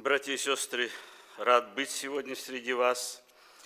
Братья и сестры, рад быть сегодня среди вас.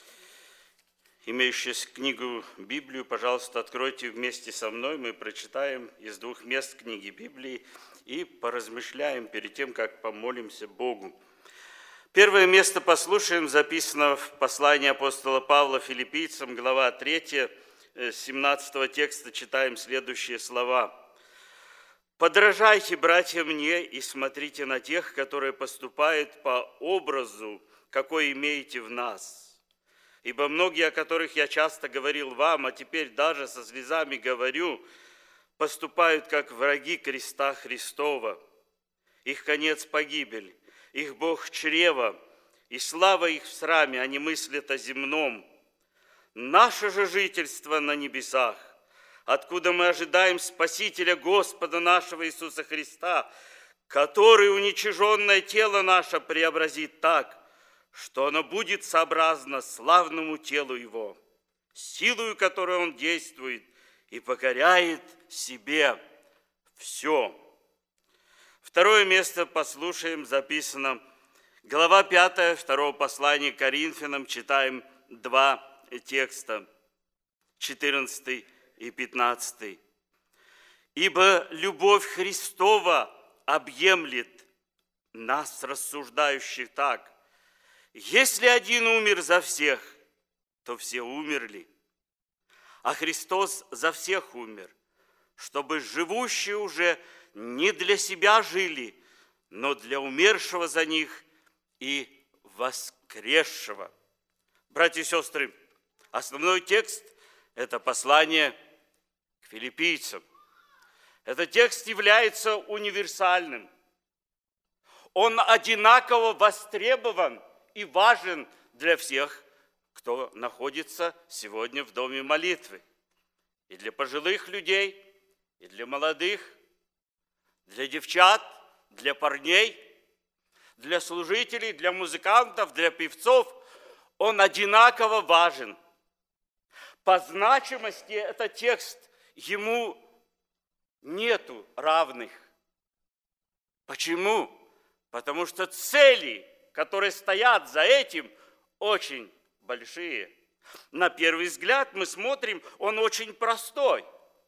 Имеющие книгу Библию, пожалуйста, откройте вместе со мной. Мы прочитаем из двух мест книги Библии и поразмышляем перед тем, как помолимся Богу. Первое место послушаем, записано в послании апостола Павла филиппийцам, глава 3, 17 текста, читаем следующие слова. «Подражайте, братья, мне и смотрите на тех, которые поступают по образу, какой имеете в нас. Ибо многие, о которых я часто говорил вам, а теперь даже со слезами говорю, поступают как враги креста Христова. Их конец – погибель, их Бог – чрево, и слава их в сраме, они мыслят о земном. Наше же жительство на небесах, откуда мы ожидаем Спасителя Господа нашего Иисуса Христа, который уничиженное тело наше преобразит так, что оно будет сообразно славному телу Его, силою которой Он действует и покоряет себе все». Второе место послушаем, записано, глава 5, второго послания к Коринфянам, читаем два текста, 14 и 15. «Ибо любовь Христова объемлет нас, рассуждающих так: если один умер за всех, то все умерли, а Христос за всех умер, чтобы живущие уже не для себя жили, но для умершего за них и воскресшего». Братья и сестры, основной текст – это послание к филиппийцам. Этот текст является универсальным. Он одинаково востребован и важен для всех, кто находится сегодня в доме молитвы. И для пожилых людей, и для молодых, для девчат, для парней, для служителей, для музыкантов, для певцов. Он одинаково важен. По значимости этот текст, ему нету равных. Почему? Потому что цели, которые стоят за этим, очень большие. На первый взгляд мы смотрим, он очень простой.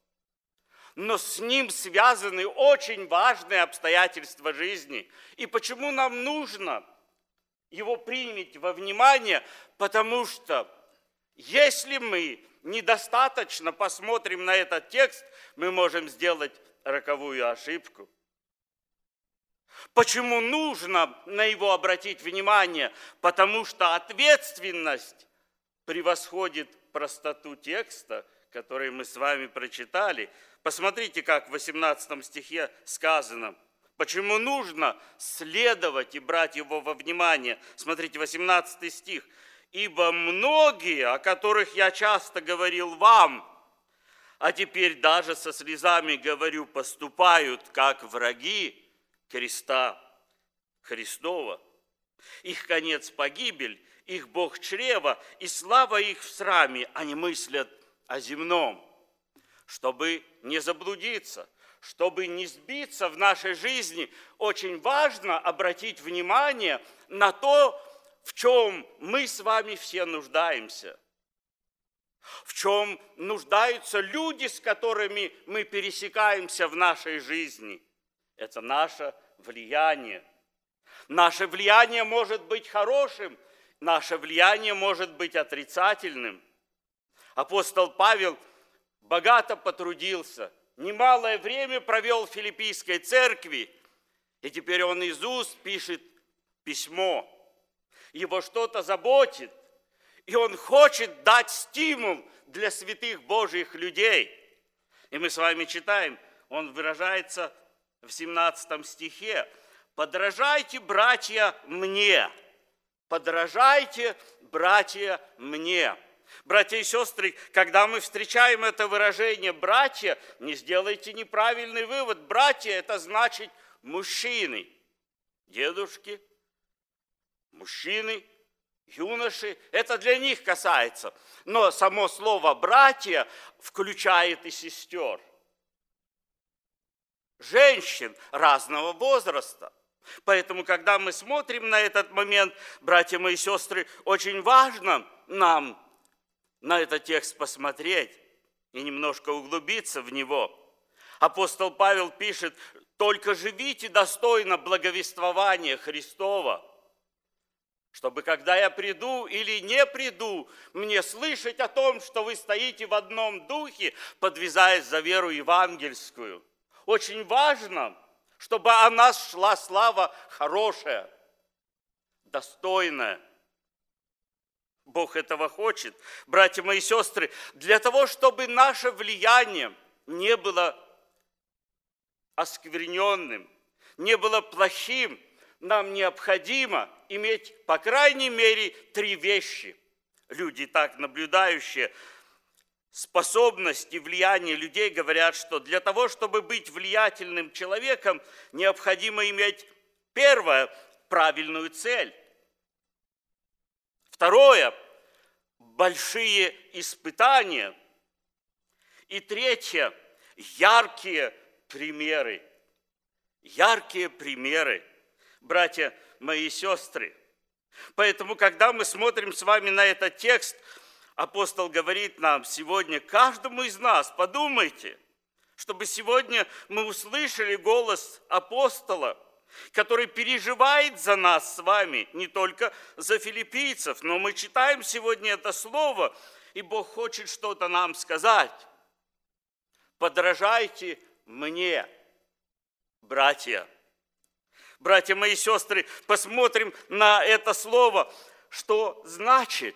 Но с ним связаны очень важные обстоятельства жизни. И почему нам нужно его принять во внимание? Потому что если мы недостаточно посмотрим на этот текст, мы можем сделать роковую ошибку. Почему нужно на его обратить внимание? Потому что ответственность превосходит простоту текста, который мы с вами прочитали. Посмотрите, как в 18 стихе сказано. Почему нужно следовать и брать его во внимание? Смотрите, 18 стих. «Ибо многие, о которых я часто говорил вам, а теперь даже со слезами говорю, поступают как враги креста Христова. Их конец – погибель, их Бог – чрево, и слава их в сраме, они мыслят о земном». Чтобы не заблудиться, чтобы не сбиться в нашей жизни, очень важно обратить внимание на то, в чем мы с вами все нуждаемся, в чем нуждаются люди, с которыми мы пересекаемся в нашей жизни. Это наше влияние. Наше влияние может быть хорошим, наше влияние может быть отрицательным. Апостол Павел богато потрудился, немалое время провел в Филиппийской церкви, и теперь он из уст пишет письмо. Его что-то заботит, и он хочет дать стимул для святых Божьих людей. И мы с вами читаем, он выражается в 17 стихе: «Подражайте, братья, мне». Подражайте, братья, мне. Братья и сестры, когда мы встречаем это выражение «братья», не сделайте неправильный вывод. Братья – это значит мужчины, дедушки, мужчины, юноши. Это для них касается. Но само слово «братья» включает и сестер, женщин разного возраста. Поэтому, когда мы смотрим на этот момент, братья мои и сестры, очень важно нам на этот текст посмотреть и немножко углубиться в него. Апостол Павел пишет: «Только живите достойно благовествования Христова, чтобы, когда я приду или не приду, мне слышать о том, что вы стоите в одном духе, подвязаясь за веру евангельскую». Очень важно, чтобы о нас шла слава хорошая, достойная. Бог этого хочет, братья мои и сестры, для того, чтобы наше влияние не было оскверненным, не было плохим, нам необходимо иметь, по крайней мере, 3 вещи. Люди, так наблюдающие способность и влияние людей, говорят, что для того, чтобы быть влиятельным человеком, необходимо иметь, первое, правильную цель. Второе, большие испытания. И третье, яркие примеры. Яркие примеры, братья мои и сестры. Поэтому, когда мы смотрим с вами на этот текст, апостол говорит нам сегодня, каждому из нас, подумайте, чтобы сегодня мы услышали голос апостола, который переживает за нас с вами, не только за филиппийцев, но мы читаем сегодня это слово, и Бог хочет что-то нам сказать. Подражайте мне, братья. Братья мои и сестры, посмотрим на это слово, что значит.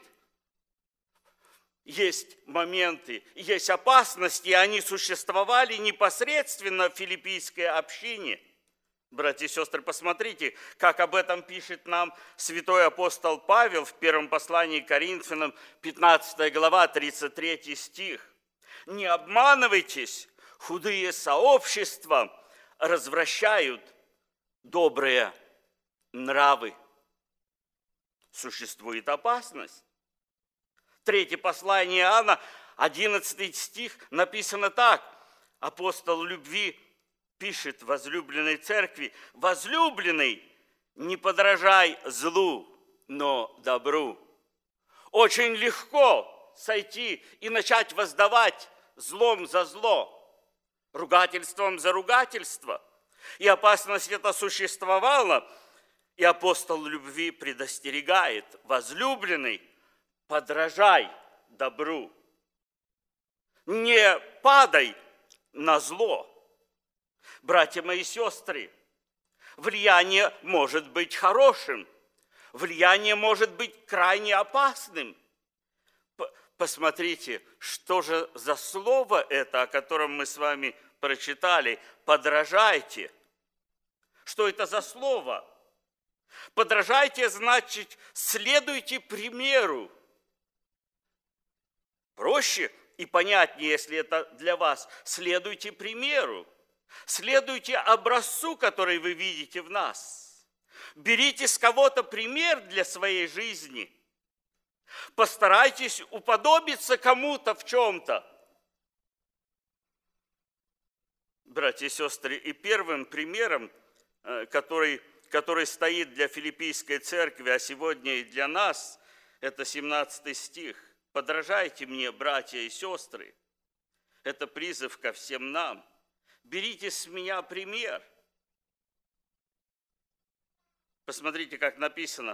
Есть моменты, есть опасности, и они существовали непосредственно в филиппийской общине. Братья и сестры, посмотрите, как об этом пишет нам святой апостол Павел в первом послании к Коринфянам, 15 глава, 33 стих. «Не обманывайтесь, худые сообщества развращают добрые нравы». Существует опасность. Третье послание Иоанна, 11 стих, написано так. Апостол любви пишет возлюбленной церкви: «Возлюбленный, не подражай злу, но добру». Очень легко сойти и начать воздавать злом за зло, ругательством за ругательство. И опасность эта существовала, и апостол любви предостерегает: возлюбленный, подражай добру, не падай на зло. Братья мои и сестры, влияние может быть хорошим, влияние может быть крайне опасным. Посмотрите, что же за слово это, о котором мы с вами прочитали? Подражайте. Что это за слово? Подражайте, значит, следуйте примеру. Проще и понятнее, если это для вас. Следуйте примеру. Следуйте образцу, который вы видите в нас. Берите с кого-то пример для своей жизни. Постарайтесь уподобиться кому-то в чем-то. Братья и сестры, и первым примером, который стоит для филиппийской церкви, а сегодня и для нас, это 17 стих. «Подражайте мне, братья и сестры». Это призыв ко всем нам. Берите с меня пример. Посмотрите, как написано.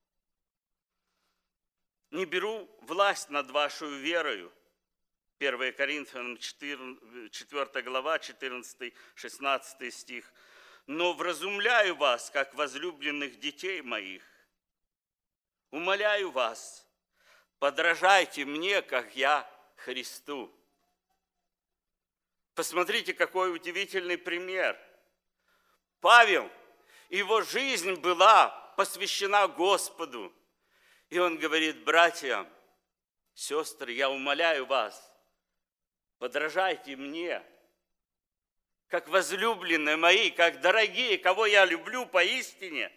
«Не беру власть над вашей верою». 1 Коринфянам 4 глава, 14-16 стих. «Но вразумляю вас, как возлюбленных детей моих. Умоляю вас, подражайте мне, как я Христу». Посмотрите, какой удивительный пример. Павел, его жизнь была посвящена Господу. И он говорит: братья, сестры, я умоляю вас, подражайте мне, как возлюбленные мои, как дорогие, кого я люблю поистине.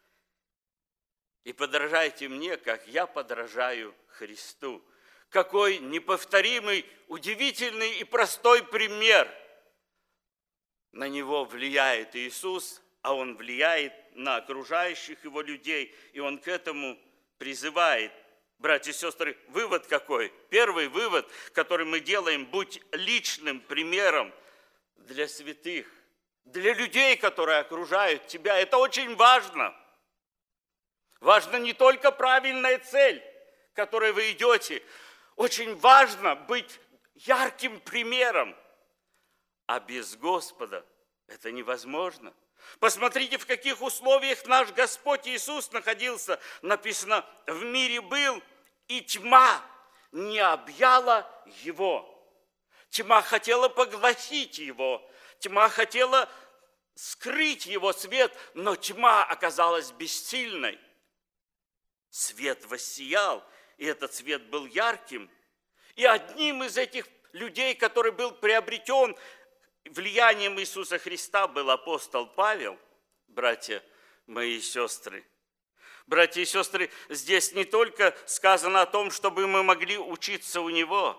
И подражайте мне, как я подражаю Христу. Какой неповторимый, удивительный и простой пример. На него влияет Иисус, а он влияет на окружающих его людей, и он к этому призывает. Братья и сестры, вывод какой? Первый вывод, который мы делаем: будь личным примером для святых, для людей, которые окружают тебя. Это очень важно. Важна не только правильная цель, к которой вы идете. Очень важно быть ярким примером. А без Господа это невозможно. Посмотрите, в каких условиях наш Господь Иисус находился. Написано: в мире был, и тьма не объяла его. Тьма хотела поглотить его. Тьма хотела скрыть его свет, но тьма оказалась бессильной. Свет воссиял, и этот свет был ярким. И одним из этих людей, который был приобретен влиянием Иисуса Христа, был апостол Павел. Братья мои и сестры. Братья и сестры, здесь не только сказано о том, чтобы мы могли учиться у него,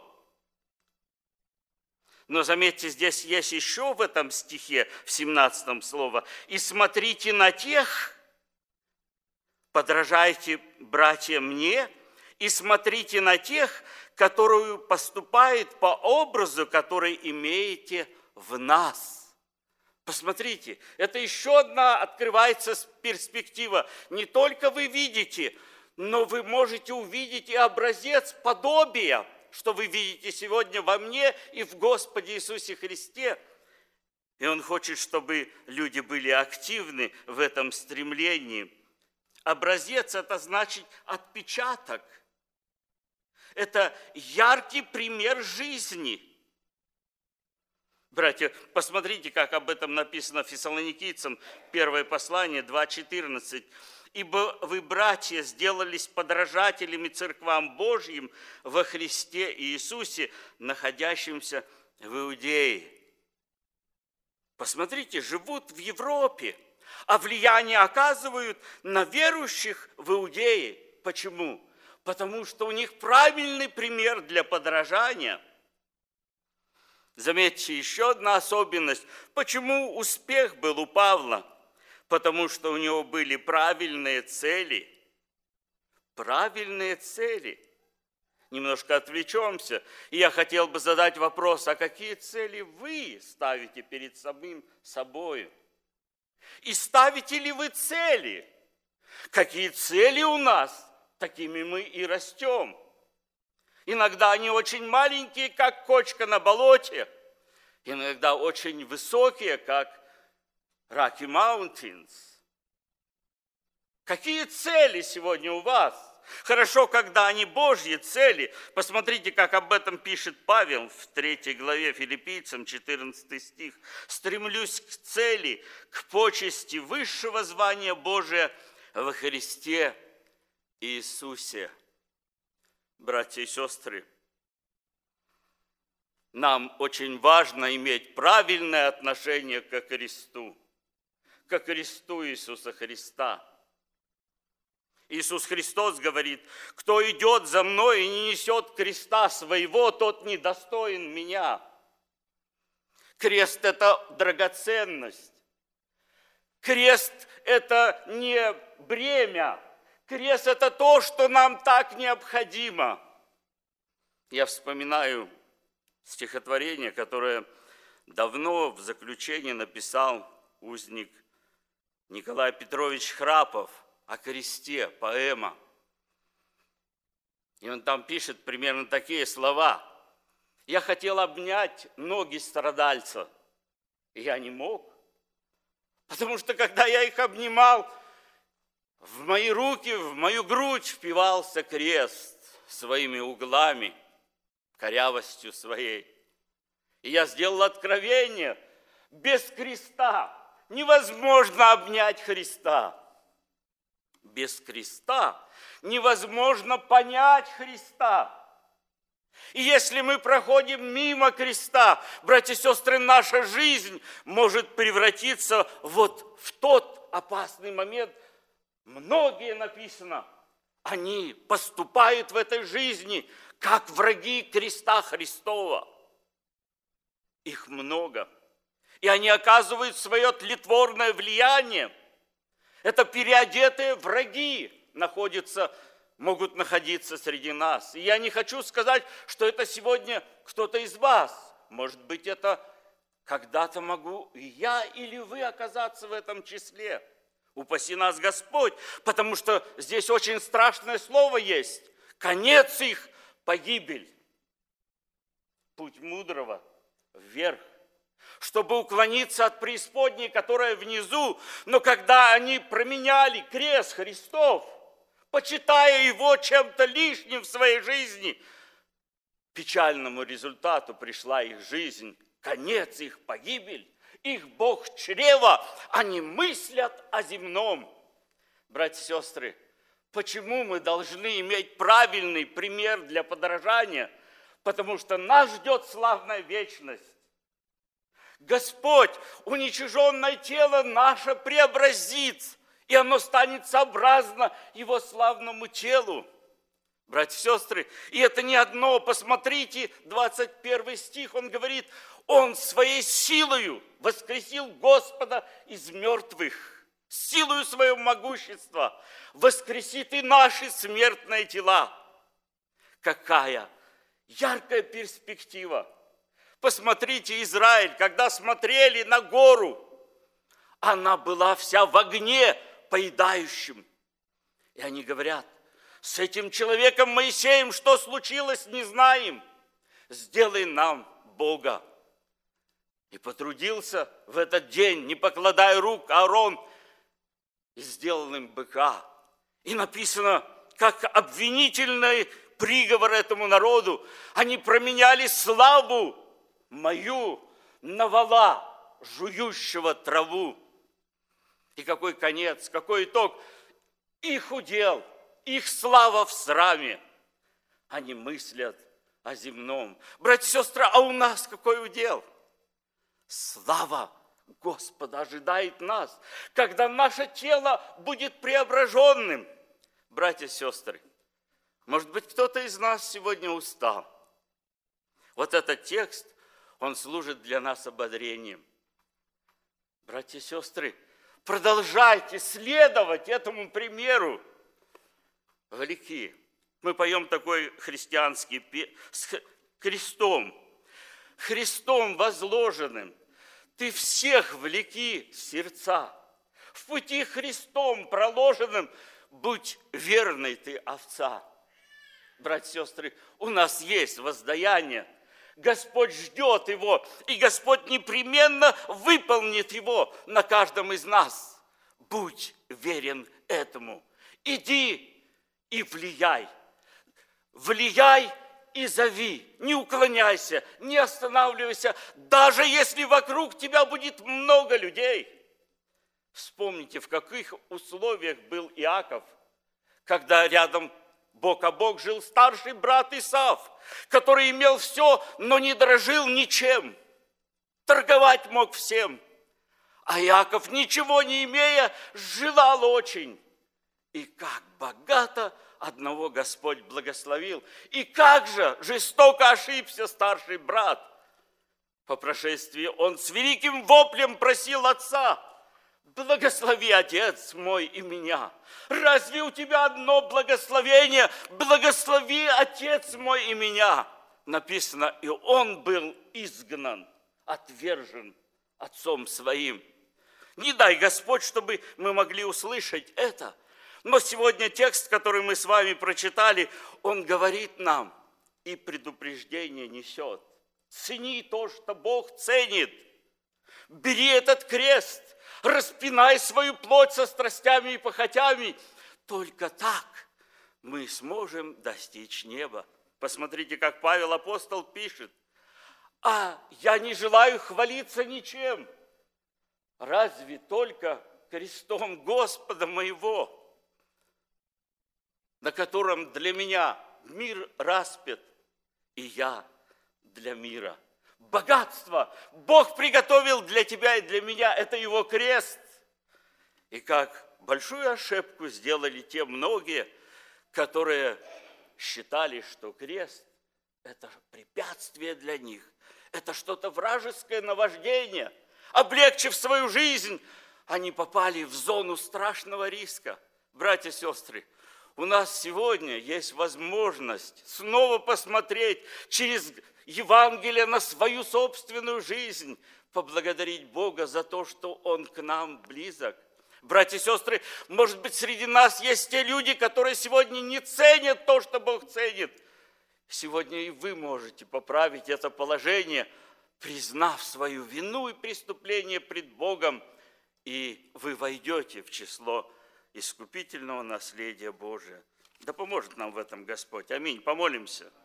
но заметьте, здесь есть еще в этом стихе, в 17 слово: «И смотрите на тех, подражайте, братья, мне, и смотрите на тех, которые поступают по образу, который имеете в нас». Посмотрите, это еще одна открывается перспектива. Не только вы видите, но вы можете увидеть и образец подобия, что вы видите сегодня во мне и в Господе Иисусе Христе. И Он хочет, чтобы люди были активны в этом стремлении. Образец – это значит отпечаток. Это яркий пример жизни. Братья, посмотрите, как об этом написано Фессалоникийцам, 1 послание, 2:14. «Ибо вы, братья, сделались подражателями церквам Божьим во Христе Иисусе, находящимся в Иудее». Посмотрите, живут в Европе, а влияние оказывают на верующих в Иудее. Почему? Потому что у них правильный пример для подражания. Заметьте, еще одна особенность. Почему успех был у Павла? Потому что у него были правильные цели. Правильные цели. Немножко отвлечемся. И я хотел бы задать вопрос: а какие цели вы ставите перед самим собой? И ставите ли вы цели? Какие цели у нас, такими мы и растем. Иногда они очень маленькие, как кочка на болоте. Иногда очень высокие, как Rocky Mountains. Какие цели сегодня у вас? Хорошо, когда они Божьи цели. Посмотрите, как об этом пишет Павел в 3 главе Филиппийцам, 14 стих. «Стремлюсь к цели, к почести высшего звания Божия во Христе Иисусе». Братья и сестры, нам очень важно иметь правильное отношение ко Христу Иисуса Христа. Иисус Христос говорит: «Кто идет за мной и не несет креста своего, тот недостоин меня». Крест – это драгоценность. Крест – это не бремя. Крест – это то, что нам так необходимо. Я вспоминаю стихотворение, которое давно в заключении написал узник Николай Петрович Храпов о кресте, поэма. И он там пишет примерно такие слова: «Я хотел обнять ноги страдальца, и я не мог, потому что, когда я их обнимал, в мои руки, в мою грудь впивался крест своими углами, корявостью своей. И я сделал откровение: без креста невозможно обнять Христа. Без креста невозможно понять Христа. И если мы проходим мимо креста, братья и сестры, наша жизнь может превратиться вот в тот опасный момент. Многие, написано, они поступают в этой жизни как враги креста Христова. Их много. и они оказывают свое тлетворное влияние. Это переодетые враги могут находиться среди нас. И я не хочу сказать, что это сегодня кто-то из вас. Может быть, это когда-то могу и я или вы оказаться в этом числе. Упаси нас Господь, потому что здесь очень страшное слово есть. Конец их – погибель. Путь мудрого вверх, чтобы уклониться от преисподней, которая внизу. Но когда они променяли крест Христов, почитая его чем-то лишним в своей жизни, к печальному результату пришла их жизнь, конец их – погибель. Их Бог чрева, они мыслят о земном. Братья и сестры, почему мы должны иметь правильный пример для подражания? Потому что нас ждет славная вечность. Господь уничиженное тело наше преобразит, и оно станет сообразно его славному телу. Братья и сестры, и это не одно. Посмотрите, 21 стих, он говорит, Он своей силою воскресил Господа из мертвых, силою своего могущества воскресит и наши смертные тела. Какая яркая перспектива! Посмотрите, Израиль, когда смотрели на гору, она была вся в огне поедающем. И они говорят, с этим человеком Моисеем что случилось, не знаем. Сделай нам Бога. И потрудился в этот день, не покладая рук, Аарон, и сделал им быка. И написано, как обвинительный приговор этому народу, они променяли славу мою на вола, жующего траву. И какой конец, какой итог? Их удел, их слава в сраме. Они мыслят о земном. Братья и сестры, а у нас какой удел? Слава Господа ожидает нас, когда наше тело будет преображенным. Братья и сестры, может быть, кто-то из нас сегодня устал. Вот этот текст, он служит для нас ободрением. Братья и сестры, продолжайте следовать этому примеру. Велики. Мы поем такой христианский с крестом. Христом возложенным ты всех влеки сердца. В пути Христом проложенным будь верной ты овца. Братья и сестры, у нас есть воздаяние. Господь ждет его, и Господь непременно выполнит его на каждом из нас. Будь верен этому. Иди и влияй. Влияй и зови. Не уклоняйся, не останавливайся, даже если вокруг тебя будет много людей. Вспомните, в каких условиях был Иаков, когда рядом бок о бок жил старший брат Исав, который имел все, но не дорожил ничем. Торговать мог всем. А Иаков, ничего не имея, желал очень. И как богато одного Господь благословил. И как же жестоко ошибся старший брат. По прошествии он с великим воплем просил отца: благослови, отец мой, и меня. Разве у тебя одно благословение? Благослови, отец мой, и меня. Написано, и он был изгнан, отвержен отцом своим. Не дай, Господь, чтобы мы могли услышать это. Но сегодня текст, который мы с вами прочитали, он говорит нам и предупреждение несет. Цени то, что Бог ценит. Бери этот крест, распинай свою плоть со страстями и похотями. Только так мы сможем достичь неба. Посмотрите, как Павел апостол пишет. А я не желаю хвалиться ничем, разве только крестом Господа моего, на котором для меня мир распят, и я для мира. Богатство Бог приготовил для тебя и для меня, это Его крест. И как большую ошибку сделали те многие, которые считали, что крест – это препятствие для них, это что-то вражеское наваждение. облегчив свою жизнь, они попали в зону страшного риска. Братья и сестры, у нас сегодня есть возможность снова посмотреть через Евангелие на свою собственную жизнь, поблагодарить Бога за то, что Он к нам близок. Братья и сестры, может быть, среди нас есть те люди, которые сегодня не ценят то, что Бог ценит. Сегодня и вы можете поправить это положение, признав свою вину и преступление пред Богом, и вы войдете в число искупительного наследия Божия. Да поможет нам в этом Господь. Аминь. Помолимся.